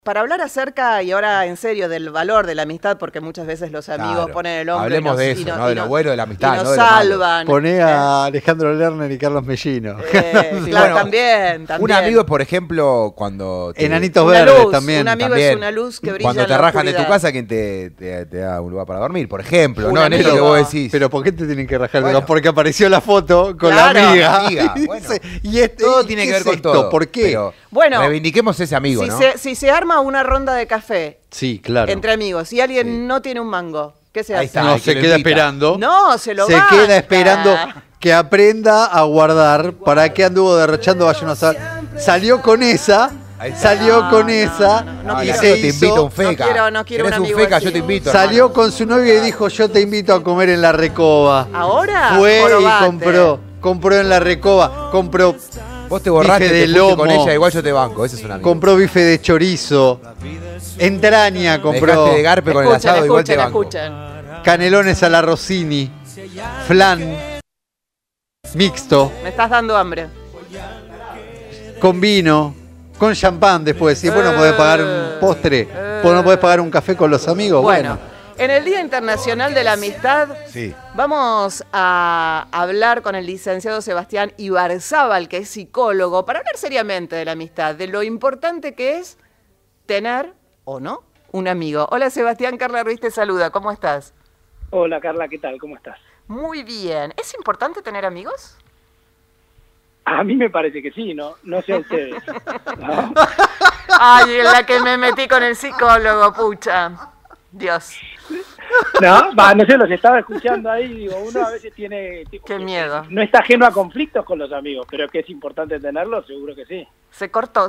Para hablar acerca, y ahora en serio, del valor de la amistad, porque muchas veces los amigos ponen el hombro. Hablemos de eso, ¿no? De lo bueno de la amistad, y nos no de lo salvan. Poné a Alejandro Lerner y Carlos Mellino. Claro, bueno, también. Un amigo, por ejemplo, cuando... Enanitos verdes luz, también. Un amigo también, es una luz que brilla cuando en te la rajan de tu oscuridad. casa, quien te da un lugar para dormir, por ejemplo. Un No, en eso amigo. que vos decís. Pero ¿por qué te tienen que rajar? Bueno. Porque apareció la foto con Claro, la amiga. bueno. Y Todo tiene que ver con todo. ¿Por qué? Pero Bueno, reivindiquemos ese amigo, ¿no? Si se arma una ronda de café Sí, claro. entre amigos y alguien no tiene un mango, ¿qué se Ahí hace? está. No, que se lo queda invita. esperando. No, se lo Se banca. queda esperando que aprenda a guardar. ¿Para qué anduvo derrochando? Vaya uno a saber. Salió con esa. Ahí está. Salió con esa. no y quiero. se te invito a un hizo. feca. No quiero un ¿Querés amigo feca? así. Yo te invito. Salió hermano. con su novia y dijo: yo te invito a comer en la Recoba. Ahora, Fue jorobate. y compró en la Recoba. Compró Vos te borraste, bife te de fuiste lomo. con ella, igual yo te banco. Ese es un amigo. Compró bife de chorizo. Entraña Me compró. dejaste de garpe con el Escuchen, asado, igual te escuchen, banco. escuchen. Canelones a la Rossini. Flan. Mixto. Me estás dando hambre. Con vino. Con champán después. Y después no podés pagar un postre. Vos no podés pagar un café con los amigos. Bueno, Bueno. en el Día Internacional de la Amistad Sí. vamos a hablar con el licenciado Sebastián Ibarzábal, que es psicólogo, para hablar seriamente de la amistad, de lo importante que es tener, o no, un amigo. Hola Sebastián, Carla Ruiz te saluda, ¿cómo estás? Hola Carla, ¿qué tal? ¿Cómo estás? Muy bien. ¿Es importante tener amigos? A mí me parece que sí, ¿no? No sé a ustedes. ¿No? Ay, en la que me metí con el psicólogo, pucha. Dios. No sé, los estaba escuchando ahí, digo, uno a veces tiene... Qué miedo. No está ajeno a conflictos con los amigos, pero que es importante tenerlos, seguro que sí. Se cortó.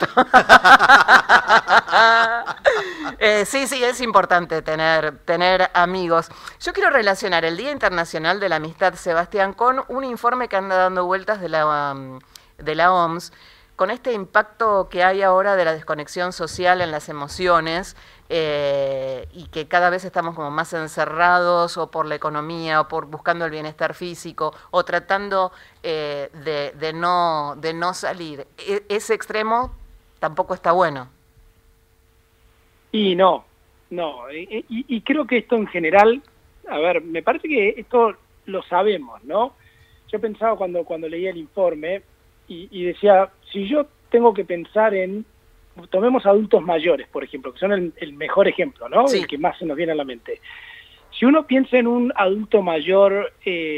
Sí, es importante tener amigos. Yo quiero relacionar el Día Internacional de la Amistad, Sebastián, con un informe que anda dando vueltas de la OMS, con este impacto que hay ahora de la desconexión social en las emociones, y que cada vez estamos como más encerrados o por la economía o por buscando el bienestar físico o tratando de no salir. Ese extremo tampoco está bueno. Y no. Y creo que esto en general, a ver, me parece que esto lo sabemos, ¿no? Yo pensaba cuando leía el informe y decía, si yo tengo que pensar en, tomemos adultos mayores, por ejemplo, que son el mejor ejemplo, ¿no? Sí. El que más se nos viene a la mente. Si uno piensa en un adulto mayor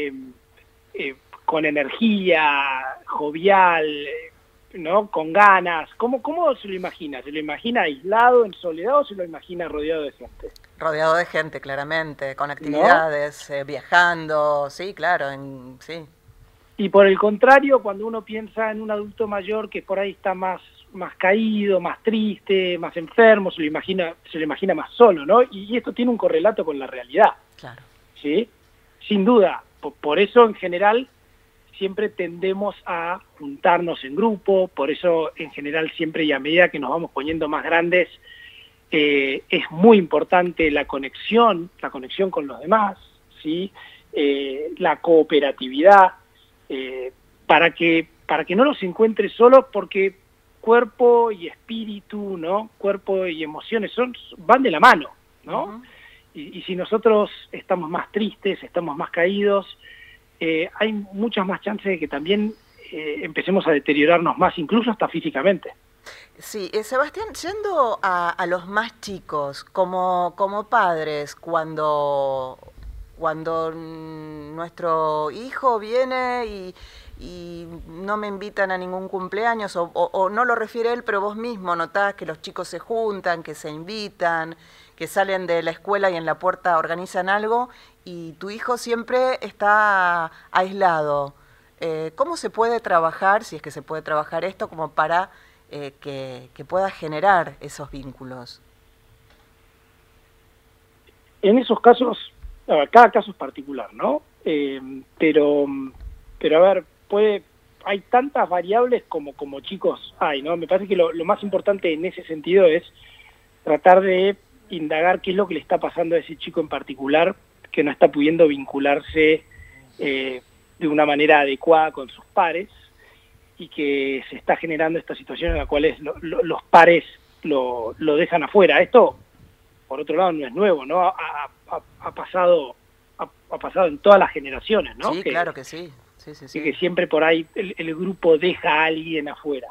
con energía, jovial, ¿no? Con ganas, ¿cómo se lo imagina? ¿Se lo imagina aislado, en soledad, o se lo imagina rodeado de gente? Rodeado de gente, claramente, con actividades, viajando, sí, claro, sí. Y por el contrario, cuando uno piensa en un adulto mayor que por ahí está más caído, más triste, más enfermo, se lo imagina más solo, ¿no? Y esto tiene un correlato con la realidad. Claro. ¿Sí? Sin duda. Por eso, en general, siempre tendemos a juntarnos en grupo, por eso, en general, siempre y a medida que nos vamos poniendo más grandes, es muy importante la conexión con los demás, ¿sí? La cooperatividad, para que no los encuentres solos, porque cuerpo y espíritu, ¿no? Cuerpo y emociones van de la mano, ¿no? Uh-huh. Y si nosotros estamos más tristes, estamos más caídos, hay muchas más chances de que también empecemos a deteriorarnos más, incluso hasta físicamente. Sí, Sebastián, yendo a los más chicos, como padres, cuando nuestro hijo viene y no me invitan a ningún cumpleaños, o no lo refiere él, pero vos mismo notás que los chicos se juntan, que se invitan, que salen de la escuela y en la puerta organizan algo, y tu hijo siempre está aislado. ¿Cómo se puede trabajar, si es que se puede trabajar esto, como para que pueda generar esos vínculos? En esos casos, a ver, cada caso es particular, ¿no? Pero a ver, hay tantas variables como chicos hay, ¿no? Me parece que lo más importante en ese sentido es tratar de indagar qué es lo que le está pasando a ese chico en particular, que no está pudiendo vincularse de una manera adecuada con sus pares, y que se está generando esta situación en la cual los pares lo dejan afuera. Esto, por otro lado, no es nuevo, ¿no? Ha pasado en todas las generaciones, ¿no? Sí, claro que sí. Sí. Que siempre por ahí el grupo deja a alguien afuera.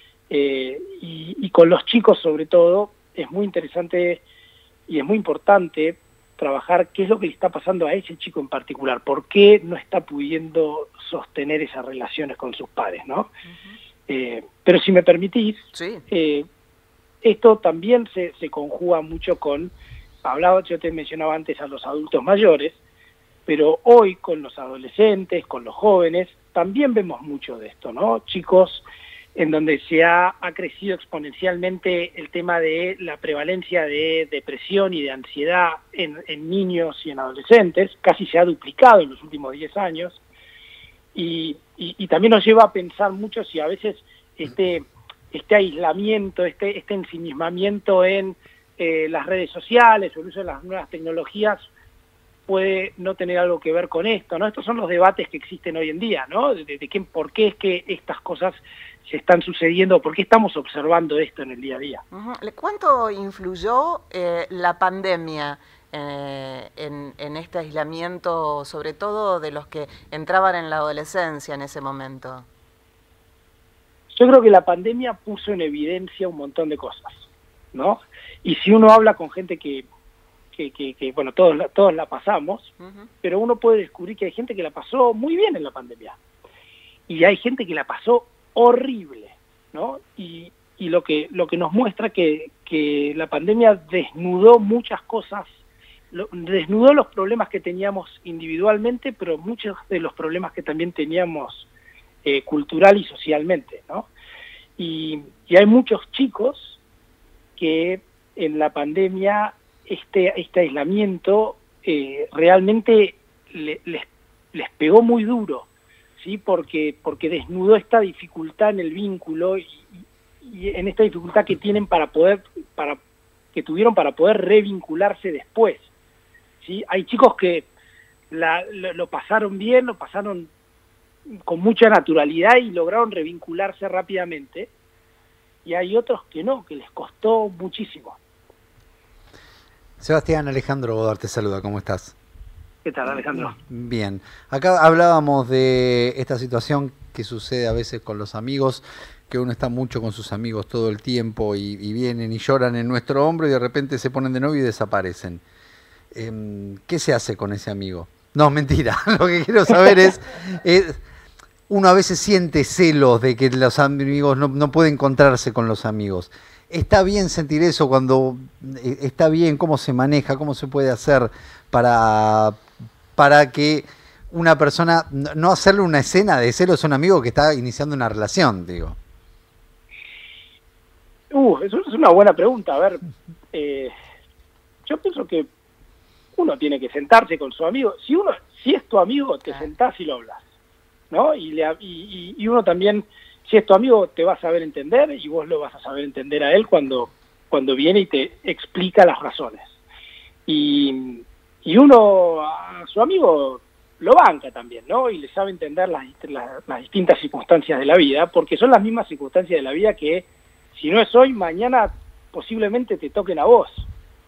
Y con los chicos, sobre todo, es muy interesante y es muy importante trabajar qué es lo que le está pasando a ese chico en particular, por qué no está pudiendo sostener esas relaciones con sus padres, ¿no? Pero si me permitís, sí. Esto también se conjuga mucho con, yo te mencionaba antes a los adultos mayores, pero hoy con los adolescentes, con los jóvenes, también vemos mucho de esto, ¿no? Chicos en donde se ha crecido exponencialmente el tema de la prevalencia de depresión y de ansiedad en niños y en adolescentes, casi se ha duplicado en los últimos 10 años, y también nos lleva a pensar mucho si a veces este aislamiento, este ensimismamiento en las redes sociales o el uso de las nuevas tecnologías puede no tener algo que ver con esto, ¿no? Estos son los debates que existen hoy en día, ¿no? ¿Por qué es que estas cosas se están sucediendo? ¿Por qué estamos observando esto en el día a día? ¿Cuánto influyó la pandemia en este aislamiento, sobre todo de los que entraban en la adolescencia en ese momento? Yo creo que la pandemia puso en evidencia un montón de cosas, ¿no? Y si uno habla con gente que bueno, todos la pasamos, pero uno puede descubrir que hay gente que la pasó muy bien en la pandemia. Y hay gente que la pasó horrible, ¿no? Y lo que nos muestra que la pandemia desnudó muchas cosas, desnudó los problemas que teníamos individualmente, pero muchos de los problemas que también teníamos cultural y socialmente, ¿no? Y hay muchos chicos que en la pandemia este aislamiento realmente les pegó muy duro, ¿sí? Porque desnudó esta dificultad en el vínculo y en esta dificultad que tienen que tuvieron para poder revincularse después, ¿sí? Hay chicos que lo pasaron bien, lo pasaron con mucha naturalidad y lograron revincularse rápidamente, y hay otros que no, que les costó muchísimo. Sebastián, Alejandro Godard te saluda, ¿cómo estás? ¿Qué tal, Alejandro? Bien, acá hablábamos de esta situación que sucede a veces con los amigos, que uno está mucho con sus amigos todo el tiempo y vienen y lloran en nuestro hombro y de repente se ponen de novio y desaparecen. ¿Qué se hace con ese amigo? No, mentira, lo que quiero saber es uno a veces siente celos de que los amigos no puede encontrarse con los amigos. ¿Está bien sentir eso cuando está bien? ¿Cómo se maneja? ¿Cómo se puede hacer para que una persona, no hacerle una escena de celos a un amigo que está iniciando una relación, digo? Eso es una buena pregunta. A ver, yo pienso que uno tiene que sentarse con su amigo. Si es tu amigo, te sentás y lo hablas, ¿no? Y uno también, si es tu amigo, te va a saber entender y vos lo vas a saber entender a él cuando viene y te explica las razones. Y uno a su amigo lo banca también, ¿no? Y le sabe entender las distintas circunstancias de la vida, porque son las mismas circunstancias de la vida que, si no es hoy, mañana posiblemente te toquen a vos.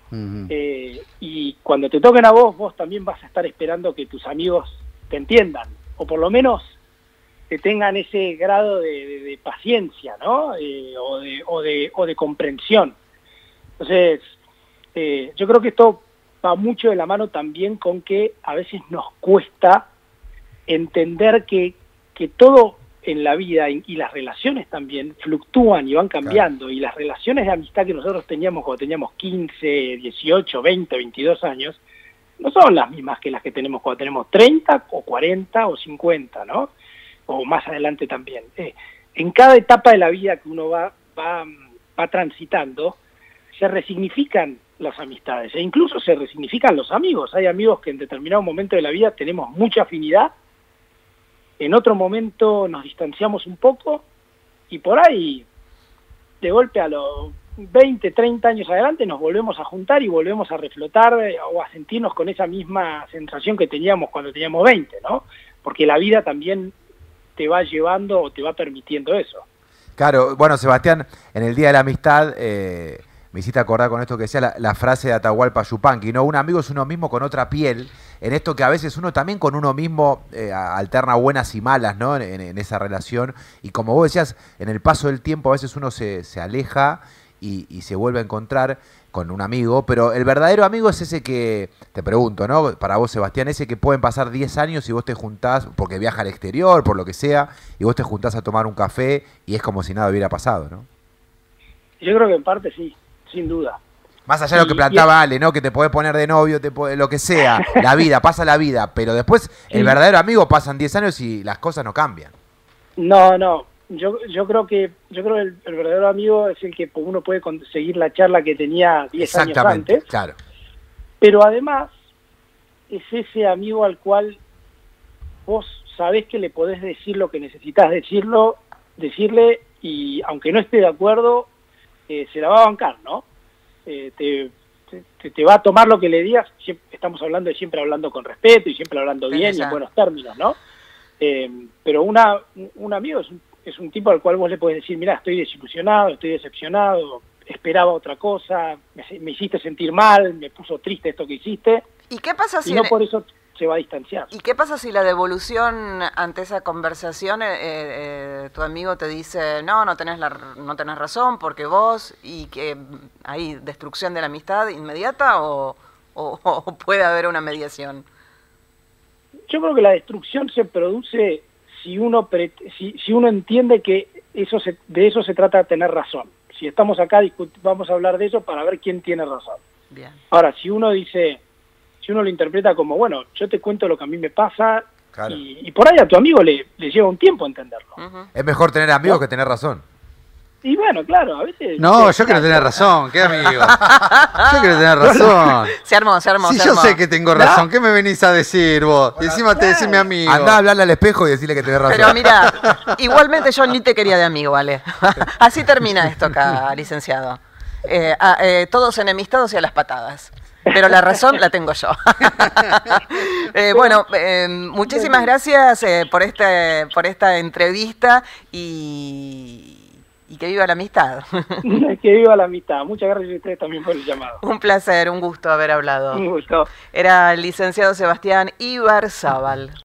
Y cuando te toquen a vos también vas a estar esperando que tus amigos te entiendan, o por lo menos que tengan ese grado de paciencia, ¿no? O de comprensión. Entonces, yo creo que esto va mucho de la mano también con que a veces nos cuesta entender que todo en la vida y las relaciones también fluctúan y van cambiando. Claro. Y las relaciones de amistad que nosotros teníamos cuando teníamos 15, 18, 20, 22 años, no son las mismas que las que tenemos cuando tenemos 30 o 40 o 50, ¿no? O más adelante también. En cada etapa de la vida que uno va transitando, se resignifican las amistades e incluso se resignifican los amigos. Hay amigos que en determinado momento de la vida tenemos mucha afinidad, en otro momento nos distanciamos un poco y por ahí, de golpe a los 20, 30 años adelante, nos volvemos a juntar y volvemos a reflotar o a sentirnos con esa misma sensación que teníamos cuando teníamos 20, ¿no? Porque la vida también te va llevando o te va permitiendo eso. Claro, bueno, Sebastián, en el Día de la Amistad me hiciste acordar con esto que decía la frase de Atahualpa Yupanqui, ¿no? Un amigo es uno mismo con otra piel, en esto que a veces uno también con uno mismo alterna buenas y malas, ¿no? En esa relación. Y como vos decías, en el paso del tiempo a veces uno se aleja y se vuelve a encontrar con un amigo, pero el verdadero amigo es ese que, te pregunto, ¿no? Para vos, Sebastián, ese que pueden pasar 10 años y vos te juntás, porque viaja al exterior, por lo que sea, y vos te juntás a tomar un café y es como si nada hubiera pasado, ¿no? Yo creo que en parte sí, sin duda. Más allá de lo que planteaba Ale, ¿no? Que te podés poner de novio, lo que sea, la vida, pasa la vida, pero después el verdadero amigo pasan 10 años y las cosas no cambian. No. Yo creo que el verdadero amigo es el que uno puede conseguir la charla que tenía 10 años antes. Claro. Pero además es ese amigo al cual vos sabés que le podés decir lo que necesitas decirle, y aunque no esté de acuerdo, se la va a bancar, ¿no? Te va a tomar lo que le digas. Estamos hablando de siempre hablando con respeto y siempre hablando bien y en buenos términos, ¿no? Pero un amigo es un tipo al cual vos le podés decir, mirá, estoy desilusionado, estoy decepcionado, esperaba otra cosa, me hiciste sentir mal, me puso triste esto que hiciste. ¿Y qué pasa si no por eso se va a distanciar? ¿Y qué pasa si la devolución ante esa conversación, tu amigo te dice, no tenés razón porque vos, y que hay destrucción de la amistad inmediata o puede haber una mediación? Yo creo que la destrucción se produce si uno entiende que de eso se trata de tener razón. Si estamos acá, vamos a hablar de eso para ver quién tiene razón. Bien. Ahora, si uno lo interpreta como, bueno, yo te cuento lo que a mí me pasa, claro, y por ahí a tu amigo le lleva un tiempo entenderlo. Es mejor tener amigos que tener razón. Y bueno, claro, a veces... No, yo quiero tener razón, ¿qué amigo? Yo quiero tener razón. Se armó. Si yo sé que tengo razón, ¿qué me venís a decir vos? Bueno, encima te decís mi amigo. Andá a hablarle al espejo y decirle que tenés razón. Pero mira, igualmente yo ni te quería de amigo, ¿vale? Así termina esto acá, licenciado. Todos enemistados y a las patadas. Pero la razón la tengo yo. Bueno, muchísimas gracias por esta entrevista y que viva la amistad. Que viva la amistad. Muchas gracias a ustedes también por el llamado. Un placer, un gusto haber hablado. Un gusto. Era el licenciado Sebastián Ibarzábal.